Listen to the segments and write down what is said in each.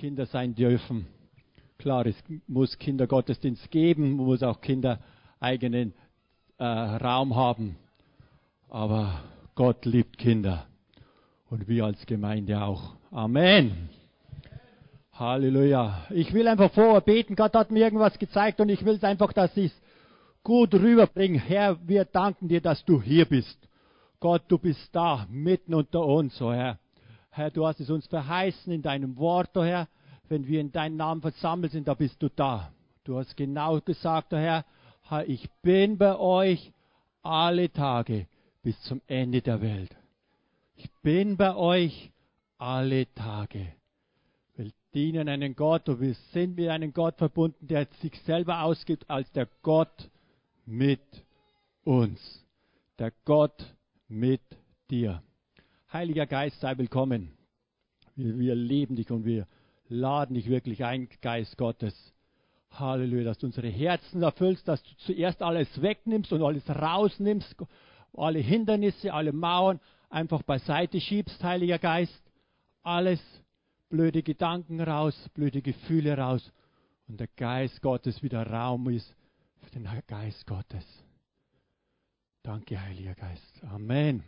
Kinder sein dürfen. Klar, es muss Kindergottesdienst geben, man muss auch Kinder eigenen Raum haben. Aber Gott liebt Kinder. Und wir als Gemeinde auch. Amen. Halleluja. Ich will einfach vorher beten. Gott hat mir irgendwas gezeigt und ich will es einfach, dass ich es gut rüberbringe. Herr, wir danken dir, dass du hier bist. Gott, du bist da, mitten unter uns, oh Herr. Herr, du hast es uns verheißen in deinem Wort, oh Herr. Wenn wir in deinem Namen versammelt sind, da bist du da. Du hast genau gesagt, oh Herr, ich bin bei euch alle Tage bis zum Ende der Welt. Ich bin bei euch alle Tage. Wir dienen einen Gott und wir sind mit einem Gott verbunden, der sich selber ausgibt als der Gott mit uns. Der Gott mit dir. Heiliger Geist, sei willkommen. Wir lieben dich und wir laden dich wirklich ein, Geist Gottes. Halleluja, dass du unsere Herzen erfüllst, dass du zuerst alles wegnimmst und alles rausnimmst, alle Hindernisse, alle Mauern einfach beiseite schiebst, Heiliger Geist. Alles, blöde Gedanken raus, blöde Gefühle raus und der Geist Gottes wieder Raum ist für den Geist Gottes. Danke, Heiliger Geist. Amen.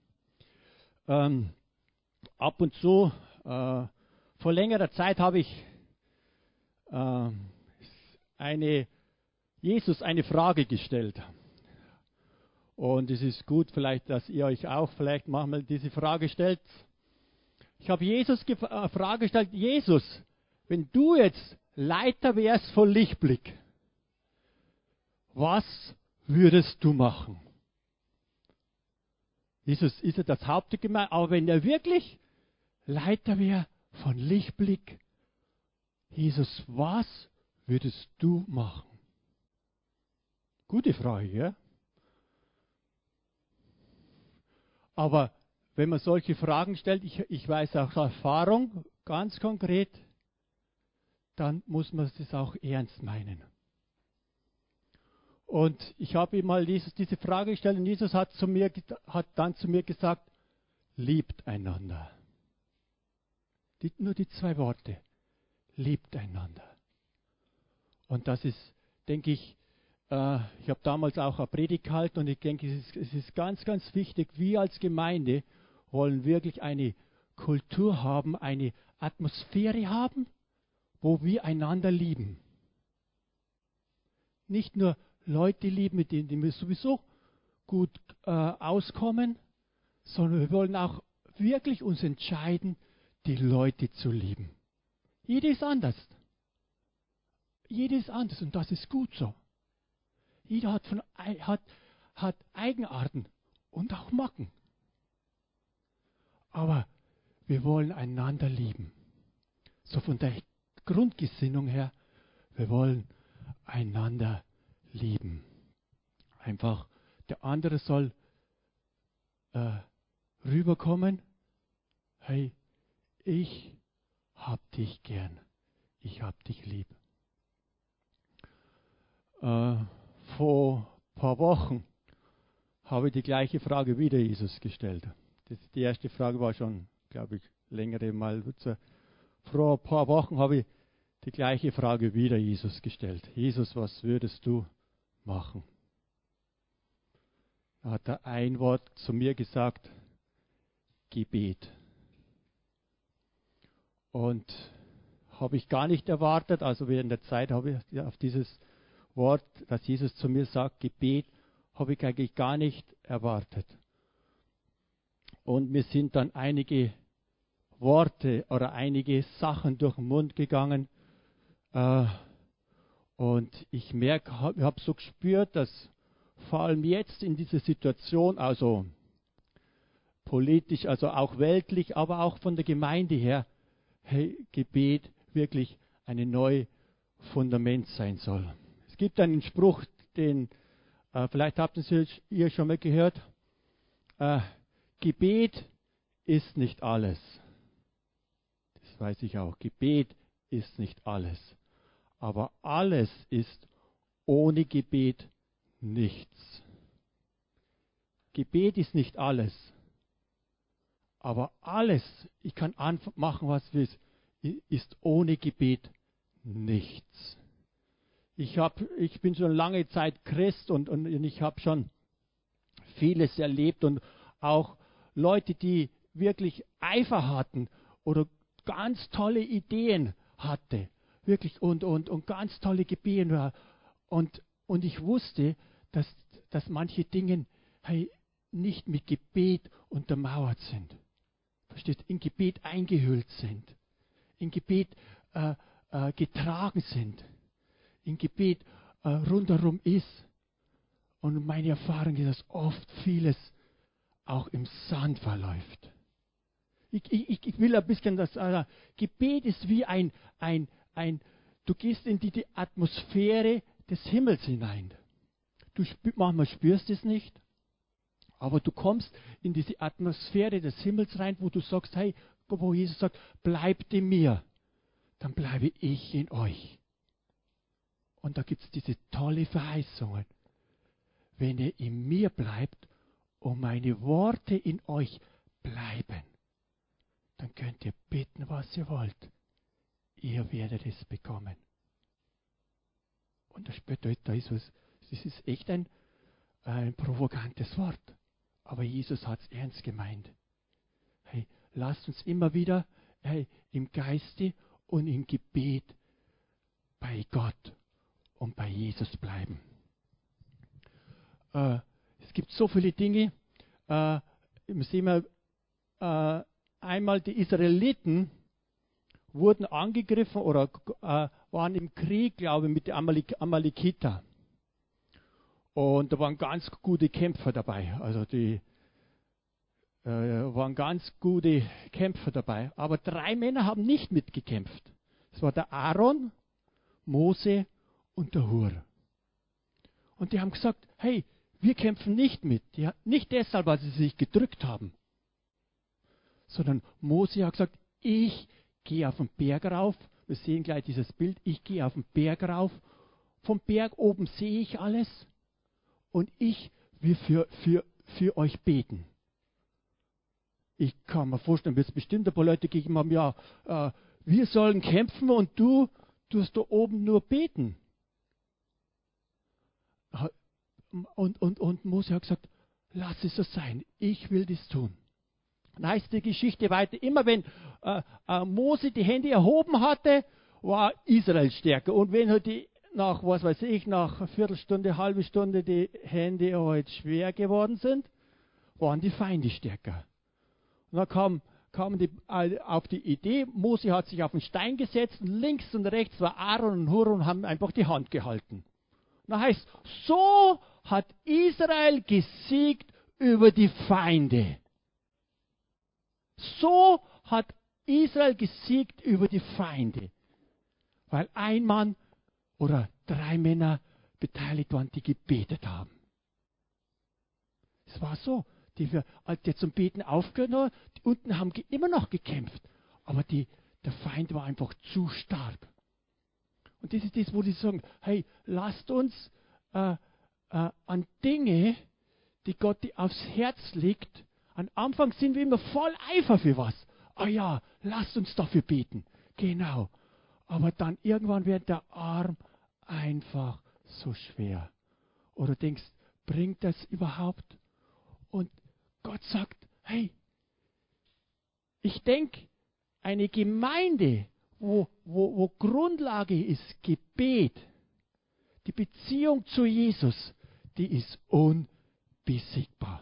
Ab und zu, vor längerer Zeit habe ich Jesus eine Frage gestellt. Und es ist gut, vielleicht, dass ihr euch auch vielleicht manchmal diese Frage stellt. Ich habe Jesus Frage gestellt, Jesus, wenn du jetzt Leiter wärst von Lichtblick, was würdest du machen? Jesus ist ja das Haupt der Gemeinde, aber wenn er wirklich Leiter wäre von Lichtblick, Jesus, was würdest du machen? Gute Frage, ja? Aber wenn man solche Fragen stellt, ich weiß auch aus Erfahrung, ganz konkret, dann muss man es auch ernst meinen. Und ich habe ihm mal diese Frage gestellt und Jesus hat dann zu mir gesagt, liebt einander. Nur die zwei Worte, liebt einander. Und das ist, denke ich, ich habe damals auch eine Predigt gehalten und ich denke, es ist ganz, ganz wichtig, wir als Gemeinde wollen wirklich eine Kultur haben, eine Atmosphäre haben, wo wir einander lieben. Nicht nur Leute lieben, mit denen wir sowieso gut auskommen, sondern wir wollen auch wirklich uns entscheiden, die Leute zu lieben. Jeder ist anders. Jeder ist anders und das ist gut so. Jeder hat Eigenarten und auch Macken. Aber wir wollen einander lieben. So von der Grundgesinnung her, wir wollen einander lieben. Einfach, der andere soll rüberkommen, hey, ich hab dich gern, ich hab dich lieb. Vor ein paar Wochen habe ich die gleiche Frage wieder Jesus gestellt. Die erste Frage war schon, glaube ich, längere Mal. Vor ein paar Wochen habe ich die gleiche Frage wieder Jesus gestellt. Jesus, was würdest du machen? Da hat er ein Wort zu mir gesagt, Gebet. Und habe ich gar nicht erwartet, also während der Zeit habe ich auf dieses Wort, das Jesus zu mir sagt, Gebet, habe ich eigentlich gar nicht erwartet. Und mir sind dann einige Worte oder einige Sachen durch den Mund gegangen. Und ich merke, ich habe so gespürt, dass vor allem jetzt in dieser Situation, also politisch, also auch weltlich, aber auch von der Gemeinde her, hey, Gebet wirklich ein neues Fundament sein soll. Es gibt einen Spruch, den vielleicht habt ihr schon mal gehört. Gebet ist nicht alles. Das weiß ich auch. Gebet ist nicht alles. Aber alles ist ohne Gebet nichts. Gebet ist nicht alles. Aber alles, ich kann machen, was will, ist ohne Gebet nichts. Ich bin schon lange Zeit Christ und ich habe schon vieles erlebt und auch Leute, die wirklich Eifer hatten oder ganz tolle Ideen hatte, wirklich und ganz tolle Gebeten war. Und ich wusste, dass manche Dinge nicht mit Gebet untermauert sind. Versteht? In Gebet eingehüllt sind. In Gebet getragen sind. In Gebet rundherum ist. Und meine Erfahrung ist, dass oft vieles auch im Sand verläuft. Ich will ein bisschen das, Gebet ist wie du gehst in die Atmosphäre des Himmels hinein. Manchmal spürst du es nicht, aber du kommst in diese Atmosphäre des Himmels rein, wo du sagst, hey, wo Jesus sagt, bleibt in mir, dann bleibe ich in euch. Und da gibt es diese tolle Verheißungen. Wenn ihr in mir bleibt und meine Worte in euch bleiben, dann könnt ihr bitten, was ihr wollt. Ihr werdet es bekommen. Und das ist echt ein provokantes Wort. Aber Jesus hat es ernst gemeint. Hey, lasst uns immer wieder im Geiste und im Gebet bei Gott und bei Jesus bleiben. Es gibt so viele Dinge. Sehen wir, einmal die Israeliten wurden angegriffen oder waren im Krieg, glaube ich, mit den Amalekiter. Und da waren ganz gute Kämpfer dabei. Also die waren ganz gute Kämpfer dabei. Aber 3 Männer haben nicht mitgekämpft. Es war der Aaron, Mose und der Hur. Und die haben gesagt, hey, wir kämpfen nicht mit. Nicht deshalb, weil sie sich gedrückt haben. Sondern Mose hat gesagt, ich gehe auf den Berg rauf. Wir sehen gleich dieses Bild. Ich gehe auf den Berg rauf. Vom Berg oben sehe ich alles. Und ich will für euch beten. Ich kann mir vorstellen, wird es bestimmt ein paar Leute gegeben haben, ja, wir sollen kämpfen und du tust da oben nur beten. Und Mose hat gesagt, lass es so sein, ich will das tun. Dann heißt die Geschichte weiter, immer wenn Mose die Hände erhoben hatte, war Israel stärker. Und wenn halt nach einer Viertelstunde, halbe Stunde die Hände halt schwer geworden sind, waren die Feinde stärker. Und dann kamen die auf die Idee, Mose hat sich auf den Stein gesetzt, und links und rechts war Aaron und Hur und haben einfach die Hand gehalten. Und dann heißt, so hat Israel gesiegt über die Feinde. So hat Israel gesiegt über die Feinde. Weil ein Mann oder 3 Männer beteiligt waren, die gebetet haben. Es war so. Als die zum Beten aufgehört haben, die unten haben immer noch gekämpft. Aber der Feind war einfach zu stark. Und das ist das, wo die sagen, hey, lasst uns an Dinge, die Gott aufs Herz legt, am Anfang sind wir immer voll Eifer für was. Ah ja, lasst uns dafür beten. Genau. Aber dann irgendwann wird der Arm einfach so schwer. Oder du denkst, bringt das überhaupt? Und Gott sagt, hey, ich denke, eine Gemeinde, wo Grundlage ist Gebet, die Beziehung zu Jesus, die ist unbesiegbar.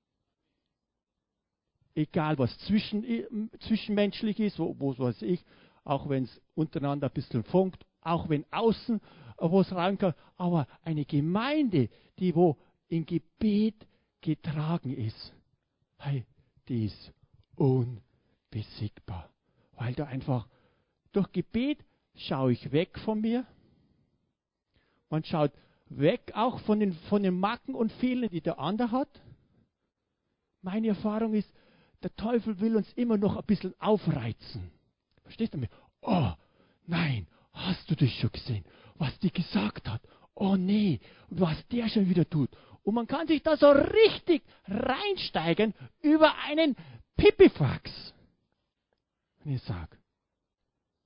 Egal was zwischenmenschlich ist, wo weiß ich, auch wenn es untereinander ein bisschen funkt, auch wenn außen was reinkommt, aber eine Gemeinde, die wo in Gebet getragen ist, hey, die ist unbesiegbar. Weil da einfach, durch Gebet schaue ich weg von mir. Man schaut weg auch von den Macken und Fehlern, die der andere hat. Meine Erfahrung ist, der Teufel will uns immer noch ein bisschen aufreizen. Verstehst du mich? Oh, nein, hast du das schon gesehen, was die gesagt hat? Oh nee, was der schon wieder tut. Und man kann sich da so richtig reinsteigen über einen Pipifax. Wenn ich sage,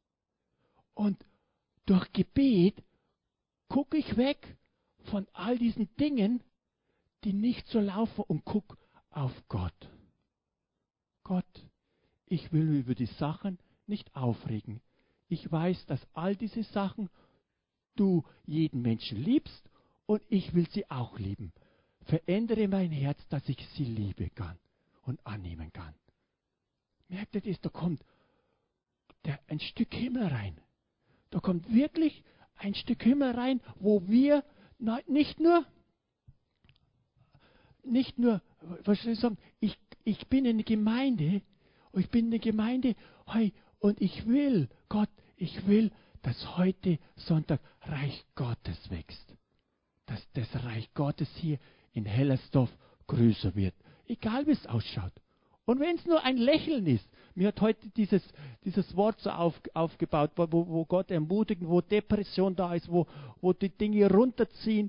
Und durch Gebet gucke ich weg von all diesen Dingen, die nicht so laufen, und gucke auf Gott. Gott, ich will mich über die Sachen nicht aufregen. Ich weiß, dass all diese Sachen du jeden Menschen liebst und ich will sie auch lieben. Verändere mein Herz, dass ich sie lieben kann und annehmen kann. Merkt ihr das? Da kommt ein Stück Himmel rein. Da kommt wirklich ein Stück Himmel rein, wo wir nicht nur, was soll ich sagen, ich bin in der Gemeinde, hey, und ich will, Gott, ich will, dass heute Sonntag Reich Gottes wächst. Dass das Reich Gottes hier in Hellersdorf größer wird. Egal wie es ausschaut. Und wenn es nur ein Lächeln ist. Mir hat heute dieses Wort so aufgebaut, wo Gott ermutigt, wo Depression da ist, wo die Dinge runterziehen,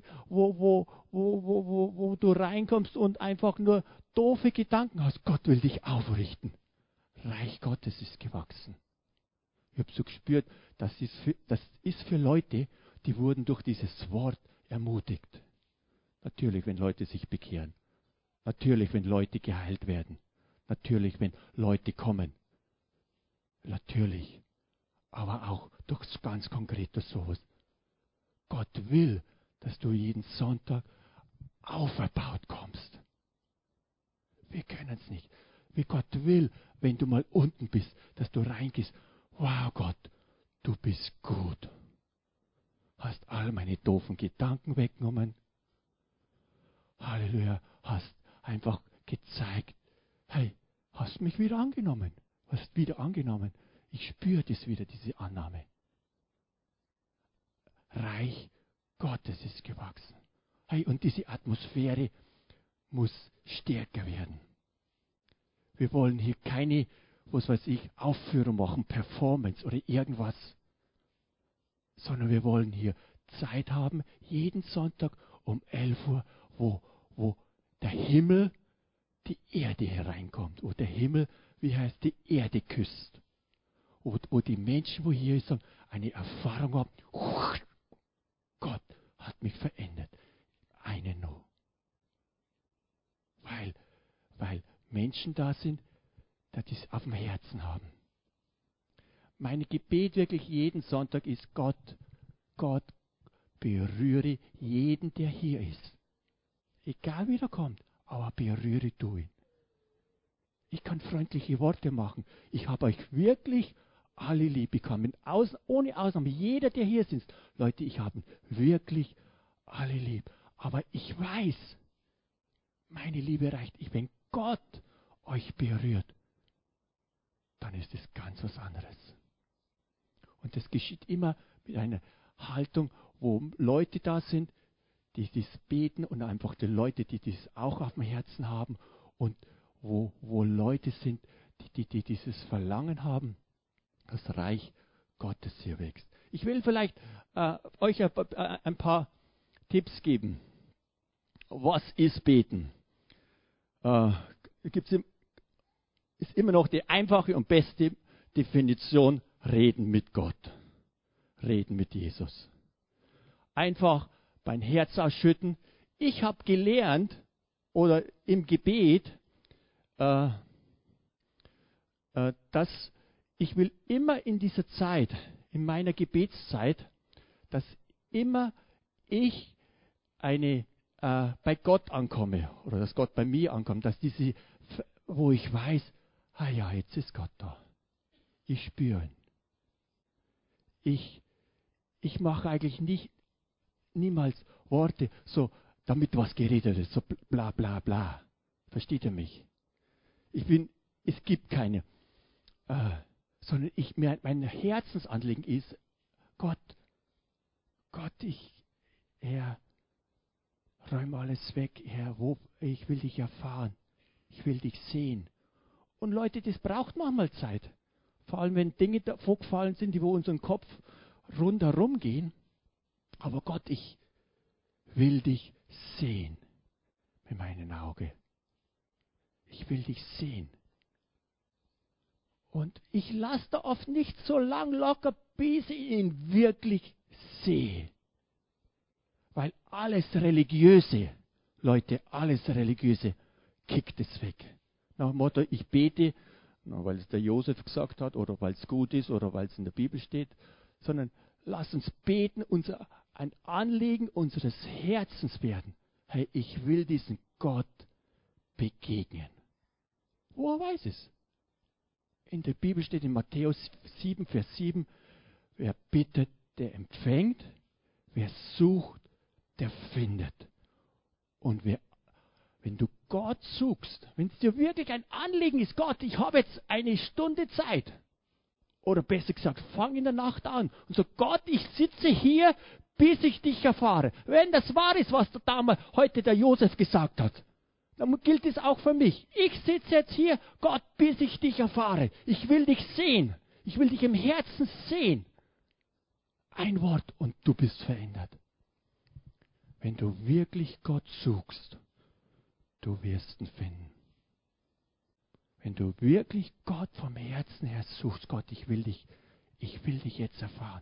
wo du reinkommst und einfach nur doofe Gedanken hast. Gott will dich aufrichten. Reich Gottes ist gewachsen. Ich habe so gespürt, das ist für Leute, die wurden durch dieses Wort ermutigt. Natürlich, wenn Leute sich bekehren. Natürlich, wenn Leute geheilt werden. Natürlich, wenn Leute kommen. Natürlich. Aber auch durch ganz konkretes sowas. Gott will, dass du jeden Sonntag auferbaut kommst. Wir können es nicht. Wie Gott will, wenn du mal unten bist, dass du reingehst. Wow, Gott, du bist gut. Hast all meine doofen Gedanken weggenommen. Halleluja, hast einfach gezeigt, hey, hast mich wieder angenommen. Hast wieder angenommen. Ich spüre das wieder, diese Annahme. Reich Gottes ist gewachsen. Hey, und diese Atmosphäre muss stärker werden. Wir wollen hier keine, was weiß ich, Aufführung machen, Performance oder irgendwas. Sondern wir wollen hier Zeit haben, jeden Sonntag um 11 Uhr, wo der Himmel die Erde hereinkommt. Wo der Himmel, die Erde küsst. Wo die Menschen, wo hier sind, eine Erfahrung haben. Gott hat mich verändert. Eine nur. Weil Menschen da sind, die es auf dem Herzen haben. Mein Gebet wirklich jeden Sonntag ist, Gott, berühre jeden, der hier ist. Egal wie er kommt, aber berühre du ihn. Ich kann freundliche Worte machen. Ich habe euch wirklich alle lieb bekommen. Ohne Ausnahme, jeder, der hier ist. Leute, ich habe wirklich alle lieb. Aber ich weiß, meine Liebe reicht. Wenn Gott euch berührt, dann ist es ganz was anderes. Und das geschieht immer mit einer Haltung, wo Leute da sind, die das beten und einfach die Leute, die das auch auf dem Herzen haben und wo Leute sind, die dieses Verlangen haben, das Reich Gottes hier wächst. Ich will vielleicht euch ein paar Tipps geben. Was ist Beten? Ist immer noch die einfache und beste Definition: Reden mit Gott. Reden mit Jesus. Einfach mein Herz ausschütten. Ich habe gelernt, oder im Gebet, dass ich will immer in dieser Zeit, in meiner Gebetszeit, dass immer ich bei Gott ankomme, oder dass Gott bei mir ankommt, dass wo ich weiß, ja, jetzt ist Gott da. Ich spüre ihn. Ich mache eigentlich niemals Worte, so, damit was geredet ist, so bla bla bla. Versteht ihr mich? Es gibt keine, sondern mein Herzensanliegen ist, Gott, Herr, räume alles weg, Herr, ich will dich erfahren, ich will dich sehen. Und Leute, das braucht manchmal Zeit. Vor allem, wenn Dinge vorgefallen sind, die wo unseren Kopf rundherum gehen. Aber Gott, ich will dich sehen mit meinen Augen. Ich will dich sehen. Und ich lasse da oft nicht so lang locker, bis ich ihn wirklich sehe. Weil alles Religiöse, Leute, alles Religiöse, kickt es weg. Nach dem Motto, ich bete, weil es der Josef gesagt hat, oder weil es gut ist, oder weil es in der Bibel steht, sondern lass uns beten, ein Anliegen unseres Herzens werden. Hey, ich will diesen Gott begegnen. Woher weiß es? In der Bibel steht in Matthäus 7, Vers 7, wer bittet, der empfängt, wer sucht, der findet. Und wenn du Gott suchst, wenn es dir wirklich ein Anliegen ist, Gott, ich habe jetzt eine Stunde Zeit, oder besser gesagt, fang in der Nacht an und so, Gott, ich sitze hier, bis ich dich erfahre. Wenn das wahr ist, was heute der Josef gesagt hat, dann gilt es auch für mich. Ich sitze jetzt hier, Gott, bis ich dich erfahre. Ich will dich sehen. Ich will dich im Herzen sehen. Ein Wort und du bist verändert. Wenn du wirklich Gott suchst, du wirst ihn finden. Wenn du wirklich Gott vom Herzen her suchst, Gott, ich will dich jetzt erfahren.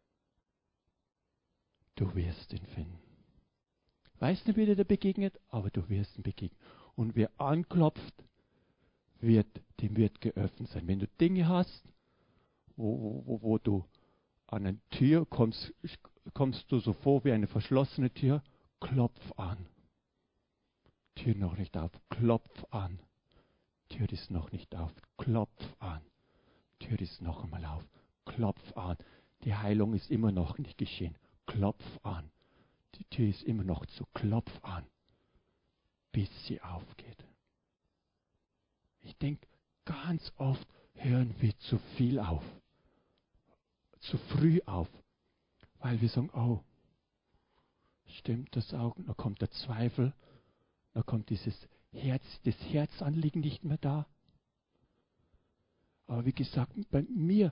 Du wirst ihn finden. Weißt nicht, wie dir begegnet, aber du wirst ihn begegnen. Und wer anklopft, dem wird geöffnet sein. Wenn du Dinge hast, wo du an eine Tür kommst du so vor wie eine verschlossene Tür, klopf an. Tür noch nicht auf, klopf an. Tür ist noch nicht auf, klopf an. Tür ist noch einmal auf, klopf an. Die Heilung ist immer noch nicht geschehen, klopf an. Die Tür ist immer noch zu, klopf an, bis sie aufgeht. Ich denke, ganz oft hören wir zu viel auf, zu früh auf, weil wir sagen, oh, stimmt das auch? Da kommt der Zweifel, da kommt das Herzanliegen nicht mehr da. Aber wie gesagt, bei mir,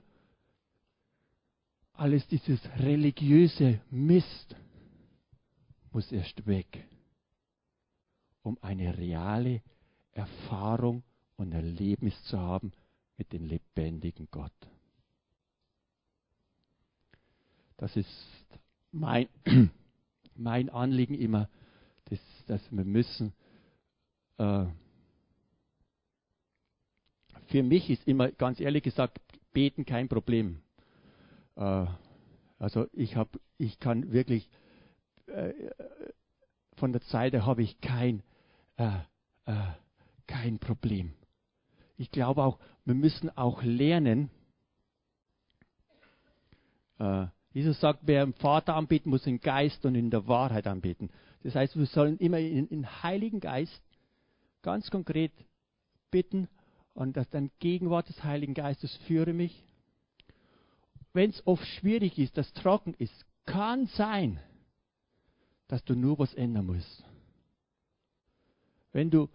alles dieses religiöse Mist muss erst weg, um eine reale Erfahrung und Erlebnis zu haben mit dem lebendigen Gott. Das ist mein Anliegen immer, dass wir müssen. Für mich ist immer, ganz ehrlich gesagt, Beten kein Problem. Also ich kann wirklich, von der Zeit her habe ich kein Problem. Ich glaube auch, wir müssen auch lernen. Jesus sagt, wer den Vater anbeten, muss im Geist und in der Wahrheit anbeten. Das heißt, wir sollen immer in Heiligen Geist ganz konkret bitten und dass dein Gegenwart des Heiligen Geistes führe mich. Wenn es oft schwierig ist, dass trocken ist, kann sein, dass du nur was ändern musst. Wenn du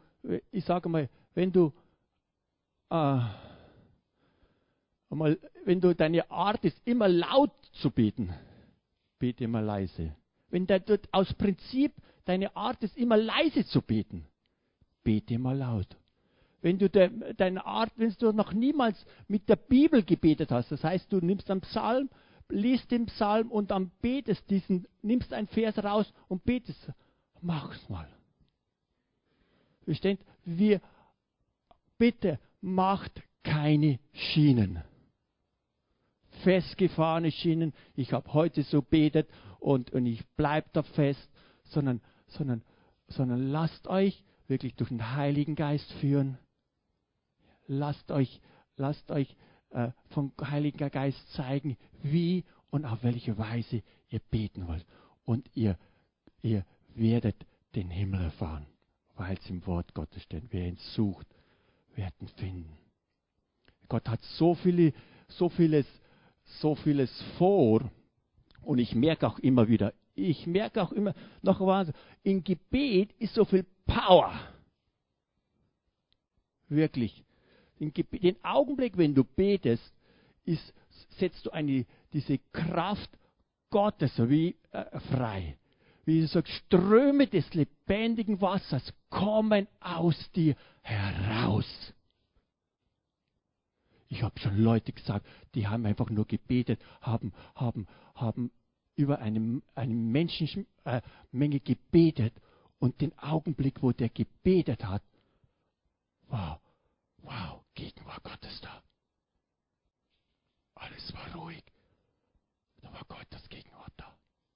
deine Art ist, immer laut zu beten, bete immer leise. Wenn aus Prinzip deine Art ist, immer leise zu beten, bete immer laut. Wenn du wenn du noch niemals mit der Bibel gebetet hast, das heißt, du nimmst einen Psalm, liest den Psalm und dann betest nimmst einen Vers raus und betest, mach's mal. Versteht? Bitte macht keine Schienen. Festgefahrene Schienen, ich habe heute so betet und ich bleibe da fest, sondern lasst euch wirklich durch den Heiligen Geist führen. Lasst euch vom Heiligen Geist zeigen, wie und auf welche Weise ihr beten wollt. Und ihr werdet den Himmel erfahren, weil es im Wort Gottes steht. Wer ihn sucht, wird ihn finden. Gott hat so vieles vor und ich merke auch immer noch was, im Gebet ist so viel Power. Wirklich. Den Augenblick, wenn du betest, setzt du diese Kraft Gottes frei. Wie du sagst, Ströme des lebendigen Wassers kommen aus dir heraus. Ich habe schon Leute gesagt, die haben einfach nur gebetet, haben über eine Menschenmenge gebetet und den Augenblick, wo der gebetet hat, wow, Gegenwart Gottes da. Alles war ruhig. Da war Gottes Gegenwart da.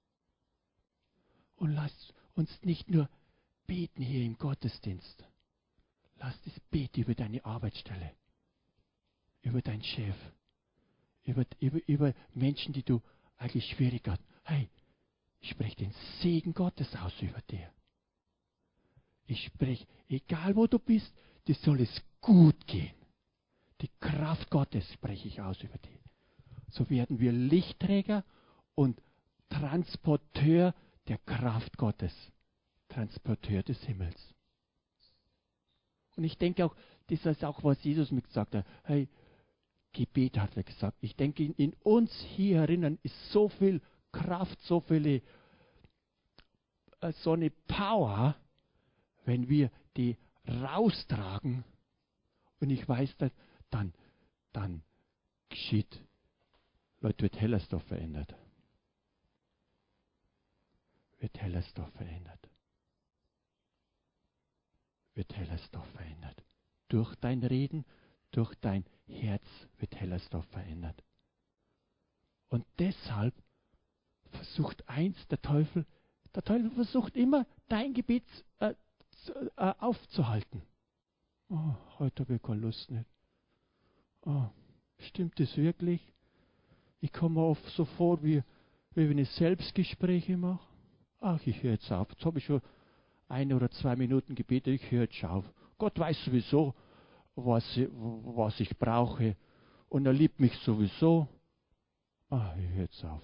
Und lasst uns nicht nur beten hier im Gottesdienst. Lasst es beten über deine Arbeitsstelle, über deinen Chef, über Menschen, die du eigentlich schwierig hast. Hey, ich spreche den Segen Gottes aus über dir. Ich spreche, egal wo du bist, dir soll es gut gehen. Die Kraft Gottes spreche ich aus über dich. So werden wir Lichtträger und Transporteur der Kraft Gottes. Transporteur des Himmels. Und ich denke auch, das ist auch, was Jesus mir gesagt hat. Hey, Gebet hat er gesagt. Ich denke, in uns hier herinnen ist so viel Kraft, so eine Power, wenn wir die raustragen. Und ich weiß, dann geschieht. Leute, wird Hellersdorf verändert. Wird Hellersdorf verändert. Wird Hellersdorf verändert. Durch dein Reden, durch dein Herz wird Hellersdorf verändert. Und deshalb versucht der Teufel versucht immer, dein Gebet aufzuhalten. Oh, heute habe ich keine Lust nicht. Oh, stimmt das wirklich? Ich komme mir oft so vor, wie wenn ich Selbstgespräche mache. Ach, ich höre jetzt auf. Jetzt habe ich schon 1 oder 2 Minuten gebetet, ich höre jetzt auf. Gott weiß sowieso, was ich brauche. Und er liebt mich sowieso. Ah, ich höre jetzt auf.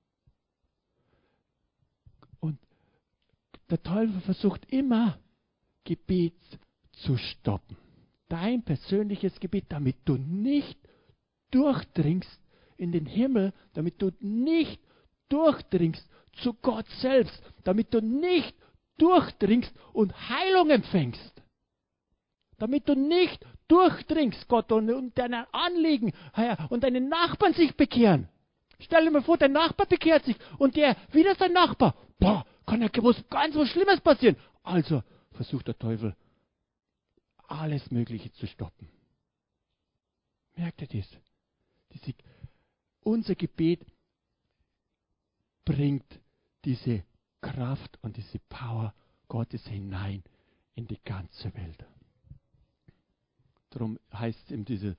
Und der Teufel versucht immer, Gebet zu stoppen. Dein persönliches Gebet, damit du nicht durchdringst in den Himmel, damit du nicht durchdringst zu Gott selbst, damit du nicht durchdringst und Heilung empfängst. Damit du nicht durchdringst, Gott, und deine Anliegen, Herr, und deine Nachbarn sich bekehren. Stell dir mal vor, dein Nachbar bekehrt sich und der wieder sein Nachbar. Boah, kann ja ganz was Schlimmes passieren. Also versucht der Teufel, alles Mögliche zu stoppen. Merkt ihr das? Unser Gebet bringt diese Kraft und diese Power Gottes hinein in die ganze Welt. Darum heißt es eben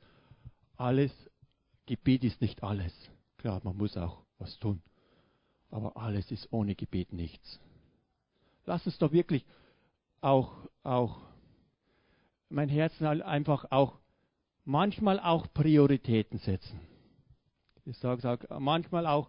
Gebet ist nicht alles. Klar, man muss auch was tun. Aber alles ist ohne Gebet nichts. Lass uns doch wirklich auch mein Herz einfach auch manchmal auch Prioritäten setzen. Ich sage manchmal auch,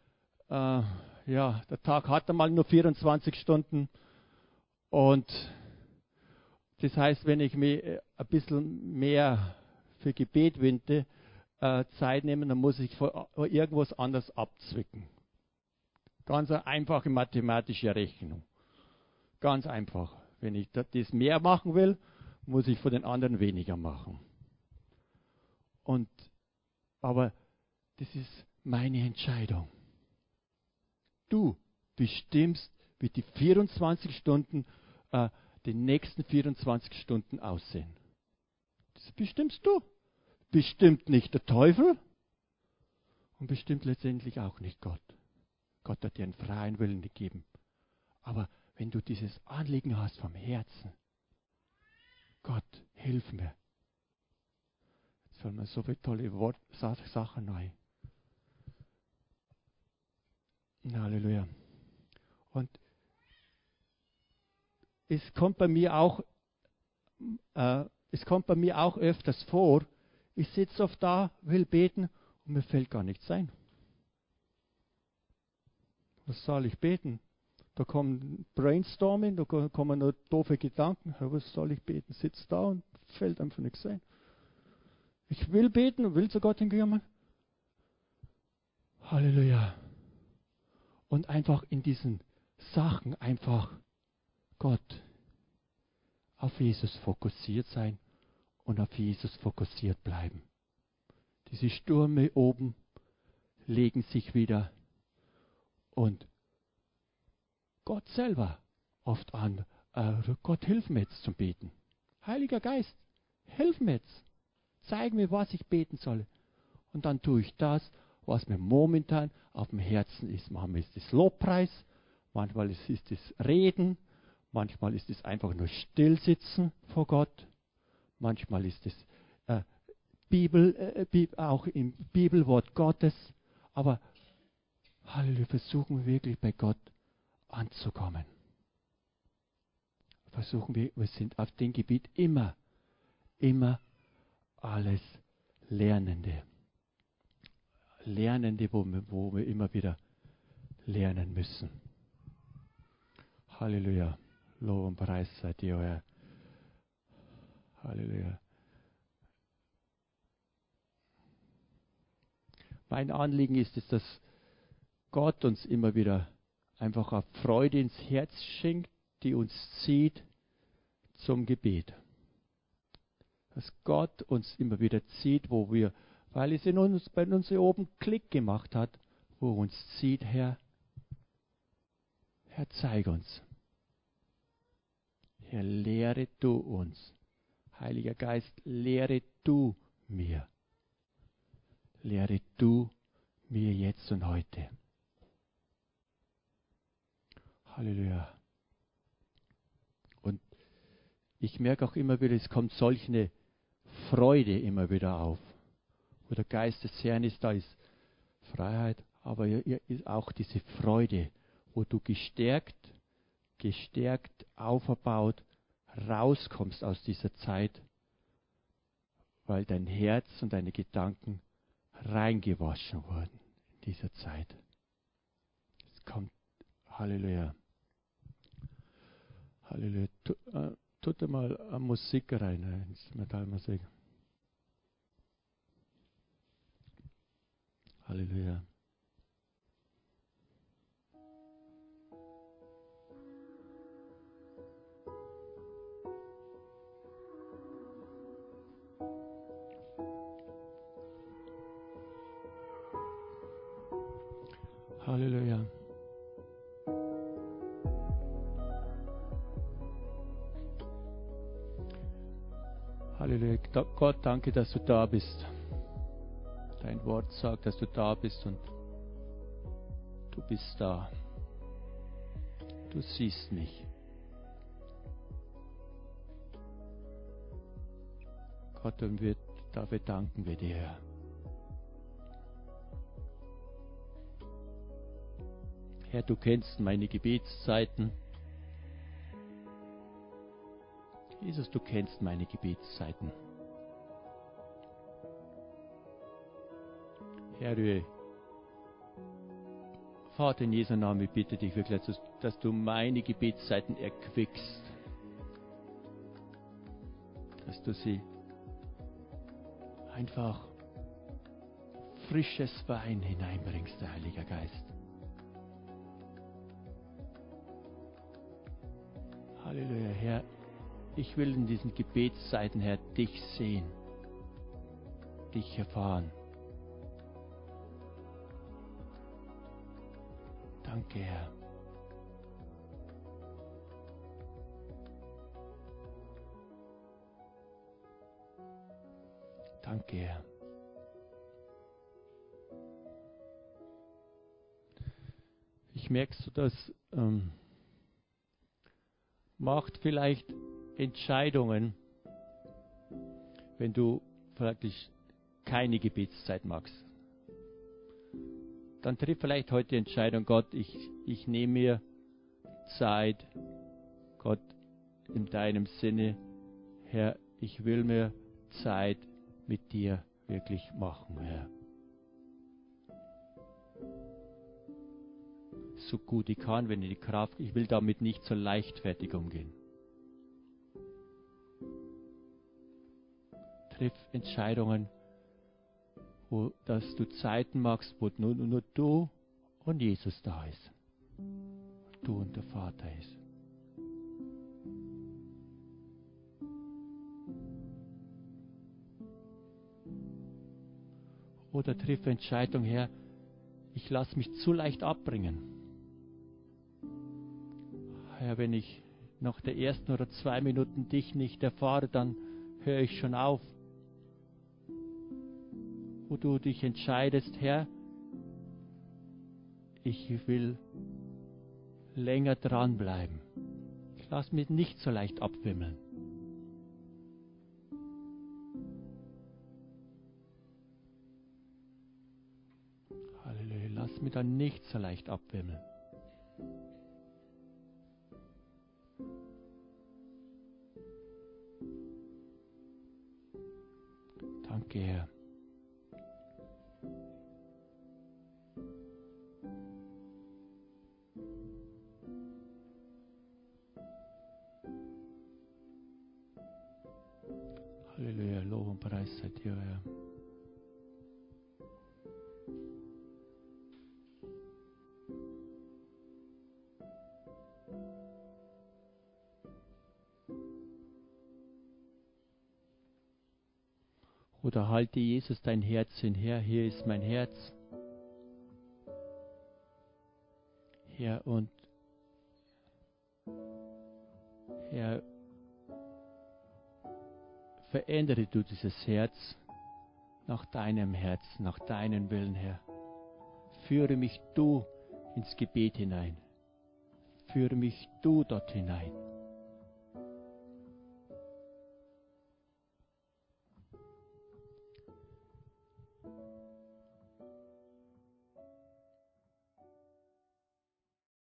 der Tag hat einmal nur 24 Stunden und das heißt, wenn ich mir ein bisschen mehr für Gebet wende, Zeit nehme, dann muss ich irgendwas anderes abzwicken. Ganz eine einfache mathematische Rechnung. Ganz einfach. Wenn ich das mehr machen will, muss ich von den anderen weniger machen. Aber das ist meine Entscheidung. Du bestimmst, wie die 24 Stunden, die nächsten 24 Stunden aussehen. Das bestimmst du. Bestimmt nicht der Teufel und bestimmt letztendlich auch nicht Gott. Gott hat dir einen freien Willen gegeben. Aber wenn du dieses Anliegen hast vom Herzen, Gott, hilf mir. Jetzt fallen mir so viele tolle Sachen neu. Halleluja. Und es kommt bei mir auch öfters vor, ich sitze oft da, will beten und mir fällt gar nichts ein. Was soll ich beten? Da kommt Brainstorming, da kommen nur doofe Gedanken. Was soll ich beten? Sitzt da und fällt einfach nichts ein. Ich will beten und will zu Gott hinkommen. Halleluja. Und einfach in diesen Sachen einfach Gott auf Jesus fokussiert sein und auf Jesus fokussiert bleiben. Diese Stürme oben legen sich wieder und Gott selber oft an. Gott, hilf mir jetzt zum Beten. Heiliger Geist, hilf mir jetzt. Zeig mir, was ich beten soll. Und dann tue ich das, was mir momentan auf dem Herzen ist. Manchmal ist es Lobpreis, manchmal ist es Reden, manchmal ist es einfach nur Stillsitzen vor Gott, manchmal ist es auch im Bibelwort Gottes. Aber Halleluja, versuchen wir wirklich bei Gott anzukommen. Versuchen wir sind auf dem Gebiet immer alles Lernende. Lernende, wo wir immer wieder lernen müssen. Halleluja. Lob und Preis sei dir, Herr. Halleluja. Mein Anliegen ist es, dass Gott uns immer wieder einfach eine Freude ins Herz schenkt, die uns zieht zum Gebet. Dass Gott uns immer wieder zieht, weil es bei uns hier oben Klick gemacht hat, wo uns zieht, Herr, zeig uns. Herr, lehre du uns. Heiliger Geist, lehre du mir. Lehre du mir jetzt und heute. Halleluja. Und ich merke auch immer wieder, es kommt solch eine Freude immer wieder auf. Wo der Geist des Herrn ist, da ist Freiheit, aber ist auch diese Freude, wo du gestärkt, auferbaut, rauskommst aus dieser Zeit, weil dein Herz und deine Gedanken reingewaschen wurden in dieser Zeit. Es kommt, Halleluja. Halleluja. Tut mal Musik rein, Metallmusik. Halleluja. Halleluja. Halleluja. Gott, danke, dass du da bist. Dein Wort sagt, dass du da bist und du bist da. Du siehst mich. Gott, und dafür danken wir dir, Herr. Herr, du kennst meine Gebetszeiten. Jesus, du kennst meine Gebetszeiten. Herr, Vater, in Jesu Namen, ich bitte dich wirklich, dass du meine Gebetszeiten erquickst. Dass du sie einfach frisches Wein hineinbringst, der Heilige Geist. Halleluja, Herr. Ich will in diesen Gebetszeiten, Herr, dich sehen, dich erfahren. Danke, Herr. Danke, Herr. Ich merke so, dass macht vielleicht Entscheidungen, wenn du praktisch keine Gebetszeit magst. Dann triff vielleicht heute die Entscheidung, Gott, ich nehme mir Zeit, Gott, in deinem Sinne, Herr, ich will mir Zeit mit dir wirklich machen, Herr. So gut ich kann, wenn ich die Kraft, ich will damit nicht so leichtfertig umgehen. Triff Entscheidungen, dass du Zeiten machst, wo nur du und Jesus da ist. Du und der Vater ist. Oder triff Entscheidung, Herr, ich lasse mich zu leicht abbringen. Herr, wenn ich nach der ersten oder 2 Minuten dich nicht erfahre, dann höre ich schon auf. Wo du dich entscheidest, Herr, ich will länger dranbleiben. Ich lasse mich nicht so leicht abwimmeln. Halleluja, lass mich dann nicht so leicht abwimmeln. Danke, Herr. Halleluja, Lob und Preis sei dir, Herr. Oder halte Jesus dein Herz hin, Herr, hier ist mein Herz. Herr, und Herr, verändere du dieses Herz nach deinem Herz, nach deinem Willen, Herr. Führe mich du ins Gebet hinein. Führe mich du dort hinein.